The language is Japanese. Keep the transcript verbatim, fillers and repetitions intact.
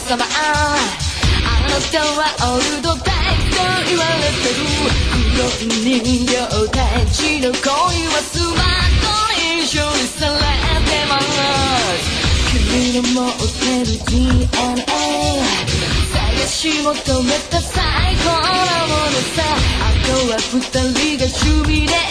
様あなたはオールドタイプと言われてる黒い人形たちの恋はスマートに処理されてます君の持ってる ディーエヌエー 探し求めた最高なものさあとは二人が趣味で